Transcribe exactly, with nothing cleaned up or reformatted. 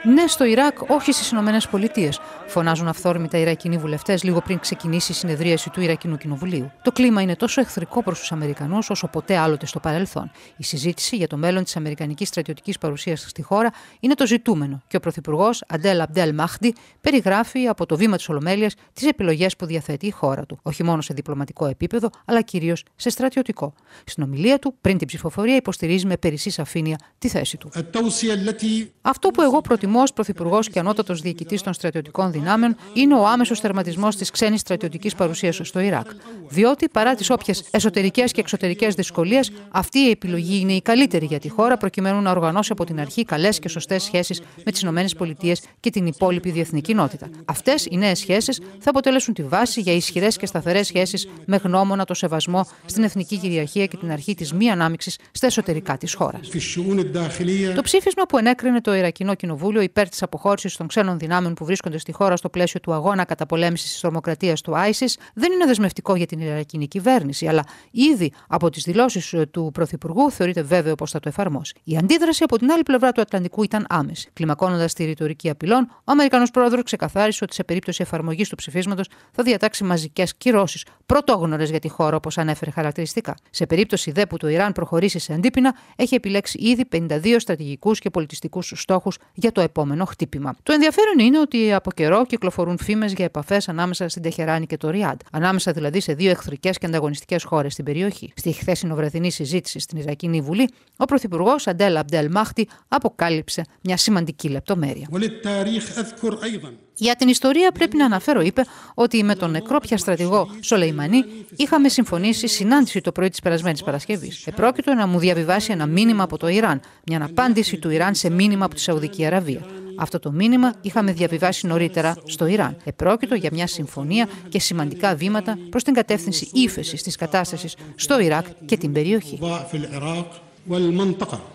Ναι στο Ιράκ, όχι στις Ηνωμένες Πολιτείες, φωνάζουν αυθόρμητα οι Ιρακινοί βουλευτές λίγο πριν ξεκινήσει η συνεδρίαση του Ιρακινού Κοινοβουλίου. Το κλίμα είναι τόσο εχθρικό προς τους Αμερικανούς όσο ποτέ άλλοτε στο παρελθόν. Η συζήτηση για το μέλλον της αμερικανικής στρατιωτικής παρουσίας στη χώρα είναι το ζητούμενο και ο Πρωθυπουργός Αντέλ Αμπντέλ Μάχντι περιγράφει από το βήμα της Ολομέλειας τις επιλογές που διαθέτει η χώρα του, όχι μόνο σε διπλωματικό επίπεδο, αλλά κυρίως σε στρατιωτικό. Στην ομιλία του, πριν την ψηφοφορία, υποστηρίζει με περισσή σαφήνεια τη θέση του. Αυτό που εγώ προτιμώ ως Πρωθυπουργός και ανώτατος διοικητής των στρατιωτικών δυνάμεων είναι ο άμεσος τερματισμός της ξένης στρατιωτικής παρουσίας στο Ιράκ. Διότι, παρά τις όποιες εσωτερικές και εξωτερικές δυσκολίες, αυτή η επιλογή είναι η καλύτερη για τη χώρα, προκειμένου να οργανώσει από την αρχή καλές και σωστές σχέσεις με τις ΗΠΑ και την υπόλοιπη διεθνή κοινότητα. Αυτές οι νέες σχέσεις θα αποτελέσουν τη βάση για ισχυρές και σταθερές σχέσεις με γνώμονα το σεβασμό στην εθνική κυριαρχία και την αρχή της μη ανάμειξης στα εσωτερικά της χώρας. Το ψήφισμα που ενέκρινε το Ιρακινό Κοινοβούλιο υπέρ της αποχώρησης των ξένων δυνάμεων που βρίσκονται στη χώρα στο πλαίσιο του αγώνα καταπολέμησης της τρομοκρατίας του άισις δεν είναι δεσμευτικό για την Ιρακινή κυβέρνηση, αλλά ήδη από τις δηλώσεις του Πρωθυπουργού θεωρείται βέβαιο πως θα το εφαρμόσει. Η αντίδραση από την άλλη πλευρά του Ατλαντικού ήταν άμεση. Κλιμακώνοντας τη ρητορική απειλών, ο Αμερικανός πρόεδρος ξεκαθάρισε ότι σε περίπτωση εφαρμογής του ψηφίσματος θα διατάξει μαζικές κυρώσεις, πρωτόγνωρες για τη χώρα, όπως ανέφερε χαρακτηριστικά. Σε περίπτωση δε που το Ιράν προχωρήσει σε αντίπεινα, έχει επιλέξει ήδη πενήντα δύο στρατηγικούς και πολιτιστικούς στόχους για το επόμενο χτύπημα. Το ενδιαφέρον είναι ότι από καιρό κυκλοφορούν φήμες για επαφές ανάμεσα στην Τεχεράνη και το Ριάντ, ανάμεσα δηλαδή σε δύο εχθρικές και ανταγωνιστικές χώρες στην περιοχή. Στη χθεσινοβραδινή συζήτηση στην Ιρακινή Βουλή, ο Πρωθυπουργός Αντέλ Αμπντέλ Μάχντι αποκάλυψε μια σημαντική λεπτομέρεια. Για την ιστορία πρέπει να αναφέρω, είπε, ότι με τον νεκρό πια στρατηγό Σολεϊμανί είχαμε συμφωνήσει συνάντηση το πρωί της περασμένης Παρασκευής. Επρόκειτο να μου διαβιβάσει ένα μήνυμα από το Ιράν, μια απάντηση του Ιράν σε μήνυμα από τη Σαουδική Αραβία. Αυτό το μήνυμα είχαμε διαβιβάσει νωρίτερα στο Ιράν. Επρόκειτο για μια συμφωνία και σημαντικά βήματα προς την κατεύθυνση ύφεσης της κατάστασης στο Ιράκ και την περιοχή.